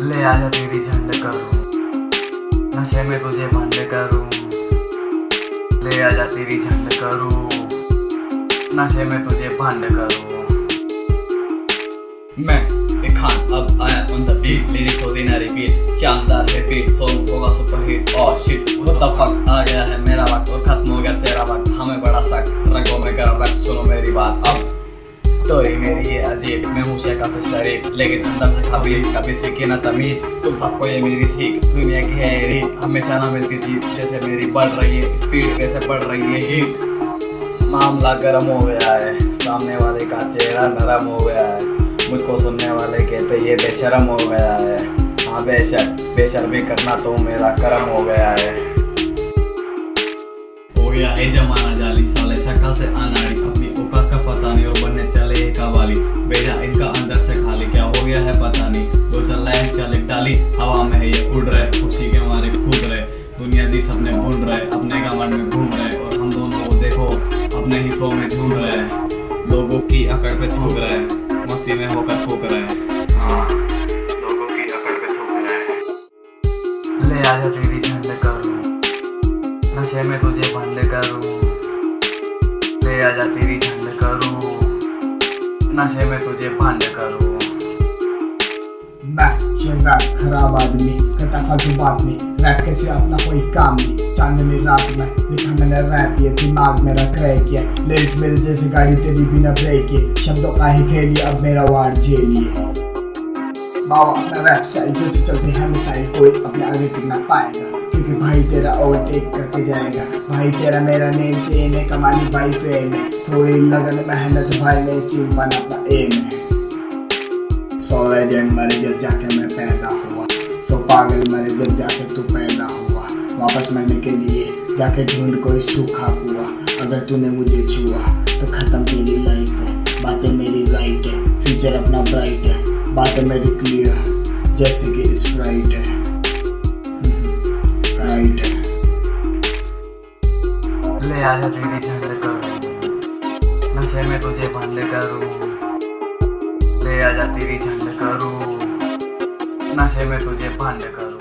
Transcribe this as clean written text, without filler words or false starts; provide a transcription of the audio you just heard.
ले आजा तेरी झंड करूं, नशे में तुझे भंड करूं। ले आजा तेरी झंड करूं, नशे में तुझे भंड करूं। मैं खान अब आया ऑन द बीट, लिरिक्स होती ना रिपीट, शानदार है बीट, सॉन्ग होगा super hit. Oh shit what the fuck, आ गया है मेरा वक्त और खत्म हो गया तेरा वक्त। हमें बड़ा सख्त रंगों में गरम वक्त, सुनो मेरी बात अब। स्टोरी मेरी ये अजीब, मैं हूँ शेखा शरीफ, लेकिन अंदर से खबीज, कभी सीखी ना तमीज। तुम सबको ये मेरी सीख, दुनिया की है रीत, हमेशा ना मिलती जीत। जैसे मेरी बढ़ रही है स्पीड, वैसे बढ़ रही है हीट। मामला गर्म हो गया है, सामने वाले का चेहरा नरम हो गया है। मुझको सुनने वाले कहते ये बेशरम हो गया है। हाँ बेशर्मी करना तो मेरा कर्म हो गया है। हो गया है जमाना जाली, साले शक्ल से अनाड़ी, अपनी औकात का पता नहीं और बनने चले एक कवाली। बेजा इनका अंदर से खाली, क्या हो गया है पता नहीं। दो चार लाइन्स का लिख डाली, हवा में है ये उड़ रहे, खुशी के मारे कूद रहे। दुनिया दी सपने भूल रहे, अपने घमंड में घूम रहे, और हम दोनों को देखो अपने ही फ्लो में झूम रहे। लोगों की अकड़ पे थूक रहे, मस्ती में होकर फूक रहे। हाँ लोगों की अकड़ पे थूक रहे। ले आजा तेरी झंड करूं, नशे में तुझे भंड करूं। ले आजा तेरी झंड करूं, नशे में तुझे भंड करूं। मैं शहजाद खराब आदमी, करता फालतू बात नहीं, रैप कैसे अपना कोई काम नहीं। चांदनी रात में लिखा मैंने रैप, ये दिमाग मेरा क्रैक है। लिरिक्स मेरे जैसी गाड़ी तेरी बिना ब्रेक है। शब्दों का ही खेलिए अब मेरा वार्ड जेलिए। बाबा अपना रैप स्टाइल जैसे चलते हैं मिसाइल, कोई अपने आगे टिक ना पाएगा, क्योंकि भाई तेरा ओवरटेक करके जाएगा। भाई तेरा मेरा नेम से इन्हें कमानी भाई फेम है। थोड़ी लगन मेहनत भाई में स्टीम बना अपना एम है। सो लेजेंड मरे जब जाके मैं पैदा हुआ, सो पागल मरे जब जाके तू पैदा हुआ। वापस मरने के लिए जाके ढूंढ कोई सूखा कुआ। अगर तूने मुझे छुआ तो खत्म तेरी लाइफ है। बातें मेरी राइट है, फ्यूचर अपना ब्राइट है। बातें मेरी क्लियर जैसे कि स्प्राइट है, राइट है। ले आजा तेरी झंड करूं, नशे में तुझे भंड करूं। ले आजा तेरी झंड करूं, नशे में तुझे भंड करूं।